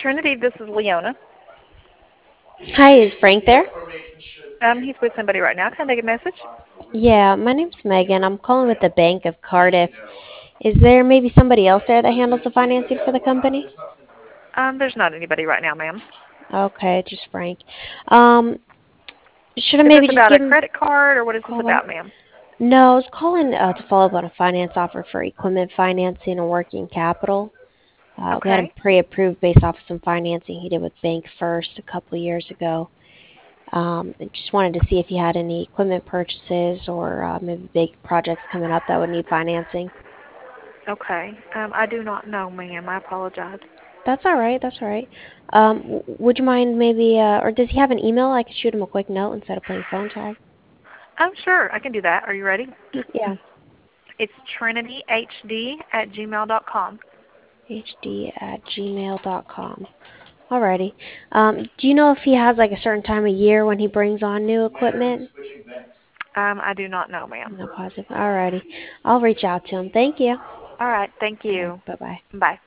Trinity, this is Leona. Hi, is Frank there? He's with somebody right now. Can I take a message? Yeah, my name's Megan. I'm calling with the Bank of Cardiff. Is there maybe somebody else there that handles the financing for the company? There's not anybody right now, ma'am. Okay, just Frank. Um, should I Is this maybe just about a give him credit card or what is a this call back? about, ma'am? No, I was calling to follow up on a finance offer for equipment financing and working capital. We had him Okay. pre-approved based off of some financing he did with Bank First a couple of years ago. I just wanted to see if you had any equipment purchases or maybe big projects coming up that would need financing. Okay. I do not know, ma'am. I apologize. That's all right. That's all right. Would you mind maybe, or does he have an email? I could shoot him a quick note instead of playing phone tag. Sure. I can do that. Are you ready? Yeah, It's trinityhd@gmail.com. hd@gmail.com. Alrighty. Do you know if he has like a certain time of year when he brings on new equipment? I do not know, ma'am. No positive. Alrighty. I'll reach out to him. Thank you. All right. Thank All right. you. Bye bye. Bye.